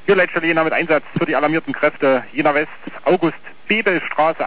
Hier Leitstelle Jena mit Einsatz für die alarmierten Kräfte Jena West, August-Bebel-Straße.